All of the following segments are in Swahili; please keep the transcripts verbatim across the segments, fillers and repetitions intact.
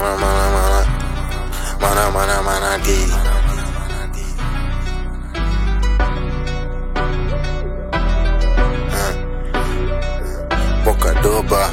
mana mana mana mana mana mana di Boca doba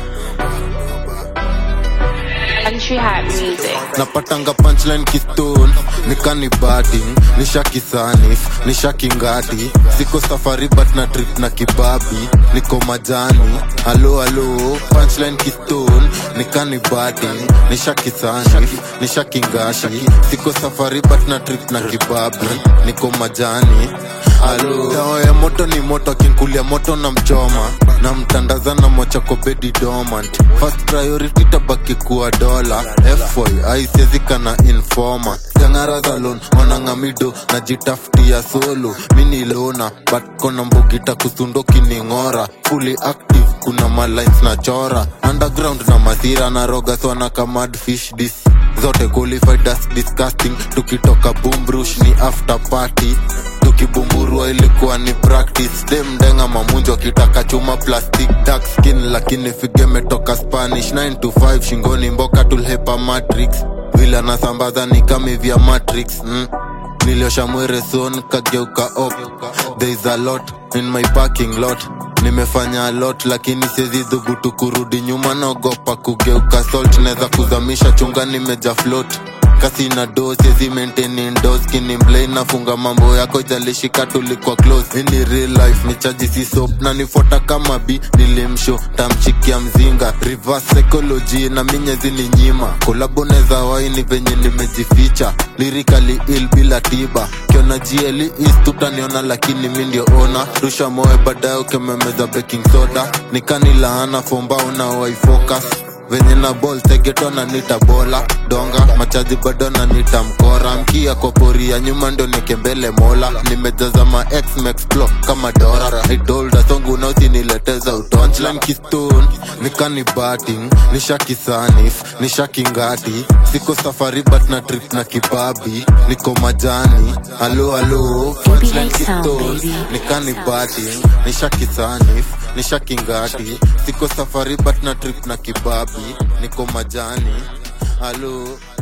Country Hat Music. napatanga punchline kistone nikani batting nishaki sanif nishaki ngati siko safari but na trip na kibabi niko majani halo halo punchline kistone nikani batting nishaki sanif nishaki ngati siko safari but na trip na kibabi niko majani halo dawa ya moto ni moto kinkulia moto na mchoma na mtandaza na mocha kwa bedi dormant first priority tabaki kuwa dola F Y I siezika na informa Jangara zalon wanangamido na jitaftia solo mini lona but kona mbogita kusundo kiningora fully active kuna malines na chora underground na masira na roga swana kamad fish dis zote qualified as disgusting tukitoka boomrush ni after party tukibumburua ilikuwa ni practice dem denga mamunjo kitaka chuma plastic dark skin lakini fige metoka Spanish nine to five shingoni mboka tulhepa matrix vila nasambaza ni kami vya matrix mm. Niliosha mwere son kageuka op there is a lot in my parking lot nimefanya a lot lakini siezi dhubutu kurudi nyuma naogopa kugeuka salt neza kuzamisha chunga nimeja float kasi na do siezi maintain indoors kini mblay nafunga mambo yako jalishika tulikuwa close ini real life michaji si soap na nifota kama bi nilimsho tamchikia mzinga reverse psychology na minyezi ni nyima kolabo neza waini venye nimejificha lyrically ill bila tiba kiona G L is tutaniona lakini mi ndio ona rusha moe baadaye ukememeza baking soda nikani laana fomba una wai focus venye na ball tegeto na nita bola donga machaji bado na nita mkora mkia kwa poria nyuma ndo nikembele mola nimejaza ma X max flow kama Dora I told a song unausi nileteza utonchline kistone nikani batting nishaki sanif nishaki ngati siko safari but na trip na kibabi niko majani halo halo punchline kistone nikani batting nishaki sanif nishaki ngati siko safari but na trip na kibabi niko majani halo